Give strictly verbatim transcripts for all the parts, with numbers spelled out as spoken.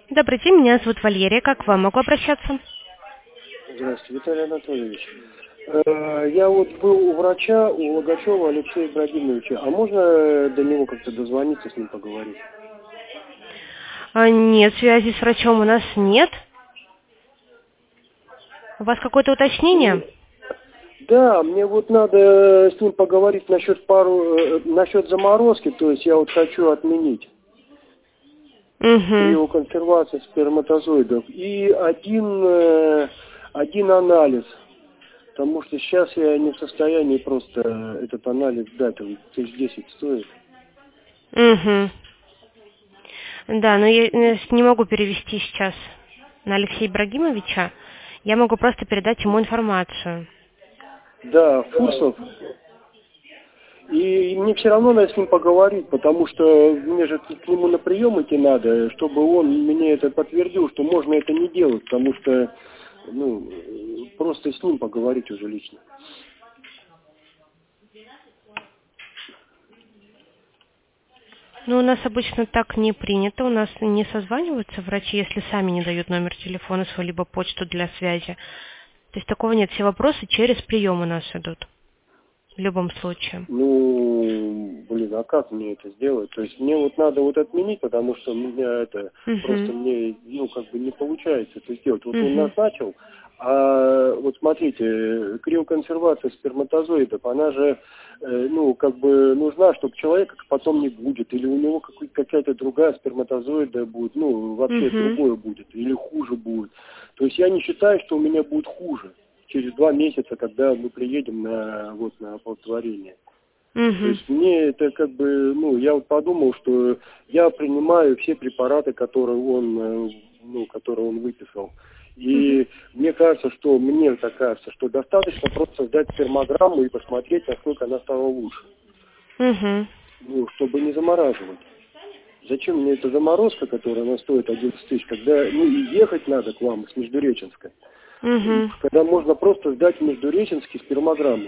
Добрый день, меня зовут Валерия. Как к вам могу обращаться? Здравствуйте, Виталий Анатольевич. Э, Я вот был у врача, у Логачева Алексея Ибрагимовича. А можно до него как-то дозвониться, с ним поговорить? А, нет, связи с врачом у нас нет. У вас какое-то уточнение? Да, мне вот надо с ним поговорить насчет пару, э, насчет заморозки, то есть я вот хочу отменить Угу. криоконсервацию сперматозоидов. И один, э, один анализ, потому что сейчас я не в состоянии просто этот анализ дать, он тысяч десять стоит. Угу. Да, но я э, не могу перевести сейчас на Алексея Ибрагимовича. Я могу просто передать ему информацию. Да, Фурсов. И мне все равно надо с ним поговорить, потому что мне же к нему на прием идти надо, чтобы он мне это подтвердил, что можно это не делать, потому что, ну, просто с ним поговорить уже лично. Ну, у нас обычно так не принято. У нас не созваниваются врачи, если сами не дают номер телефона свой, либо почту для связи. То есть такого нет. Все вопросы через прием у нас идут. В любом случае. Ну, блин, а как мне это сделать? То есть мне вот надо вот отменить, потому что у меня это Угу. просто мне, ну, как бы не получается это сделать. Вот Угу. он назначил, а вот смотрите, криоконсервация сперматозоидов, она же, э, ну, как бы нужна, чтобы человека потом не будет, или у него какая-то другая сперматозоида будет, ну, вообще Угу. другое будет, или хуже будет. То есть я не считаю, что у меня будет хуже через два месяца, когда мы приедем на, вот, на оплодотворение. Угу. То есть мне это как бы, ну, я вот подумал, что я принимаю все препараты, которые он, ну, которые он выписал. И угу. мне кажется, что, мне так кажется, что достаточно просто сдать спермограмму и посмотреть, насколько она стала лучше. Угу. Ну, чтобы не замораживать. Зачем мне эта заморозка, которая она стоит одиннадцать тысяч, когда, ну, и ехать надо к вам с Междуреченска. Угу. Когда можно просто сдать в Междуреченске спермограмму.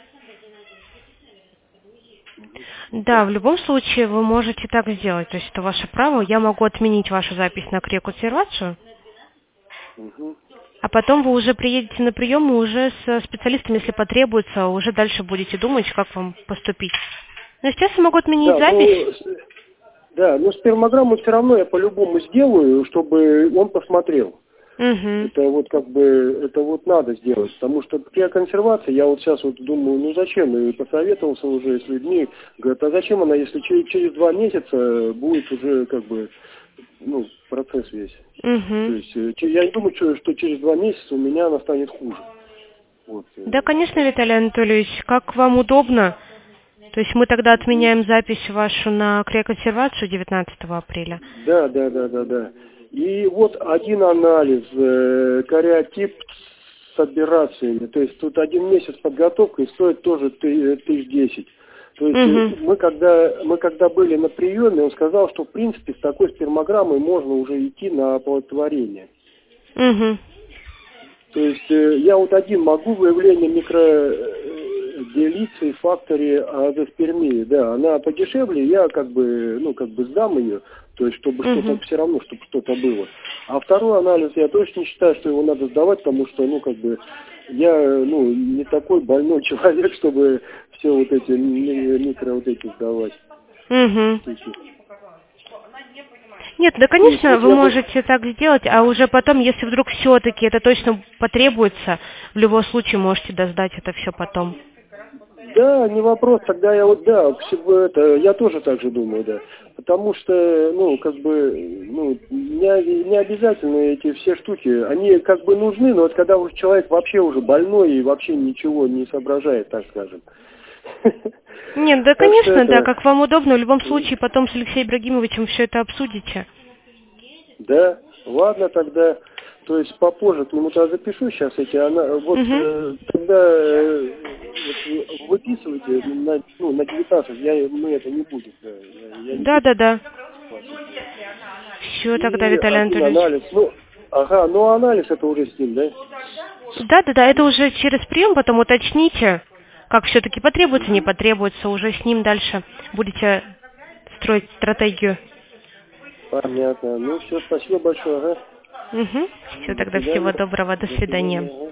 Да, в любом случае вы можете так сделать. То есть это ваше право. Я могу отменить вашу запись на криоконсервацию. Угу. А потом вы уже приедете на прием и уже с специалистом, если потребуется, уже дальше будете думать, как вам поступить. Но сейчас я могу отменить Да, запись. ну, да, но спермограмму все равно я по-любому сделаю, чтобы он посмотрел. Угу. Это вот как бы, это вот надо сделать, потому что криоконсервация, я вот сейчас вот думаю, ну зачем, и посоветовался уже с людьми, говорят, а зачем она, если через, через два месяца будет уже как бы, ну, процесс весь. Угу. То есть я не думаю, что, что через два месяца у меня она станет хуже. Вот. Да, конечно, Виталий Анатольевич, как вам удобно. То есть мы тогда отменяем запись вашу на криоконсервацию девятнадцатого апреля. Да, да, да, да, да. И вот один анализ, э, кариотип с операциями. То есть тут один месяц подготовка и стоит тоже тысяч десять. То есть Угу. мы когда мы когда были на приеме, он сказал, что в принципе с такой спермограммой можно уже идти на оплодотворение. Угу. То есть э, я вот один могу выявление микродиалиции в факторе азоспермии, да, она подешевле, я как бы, ну, как бы сдам ее, то есть чтобы Угу. что-то, все равно, чтобы что-то было. А второй анализ я точно не считаю, что его надо сдавать, потому что, ну, как бы, я, ну, не такой больной человек, чтобы все вот эти микро вот эти сдавать. Угу. То есть, Нет, да, конечно, вот вы я бы- можете так сделать, а уже потом, если вдруг все-таки это точно потребуется, в любом случае можете досдать это все потом. Да, не вопрос, тогда я вот, да, всего это, я тоже так же думаю, да. Потому что, ну, как бы, ну, не, не обязательно эти все штуки, они как бы нужны, но вот когда уже человек вообще уже больной и вообще ничего не соображает, так скажем. Нет, да, Так что конечно, да, это, как вам удобно, в любом случае потом с Алексеем Ибрагимовичем все это обсудите. да, ладно тогда, то есть попозже к нему тогда запишу сейчас эти, она, вот Угу. э, тогда э, вот, выписывайте на, ну, на девятнадцать, я, мы это не будет, да, я, я не Да, буду. да, да. Все тогда, И Виталий один Анатольевич. анализ, ну, ага, ну анализ это уже с ним, да? Да, да, да, это уже через прием, потом уточните, как все-таки потребуется, не потребуется, уже с ним дальше будете строить стратегию. Понятно. Ну, все, спасибо большое, ага. Угу. Все, До тогда свидания. всего доброго, до До свидания. свидания.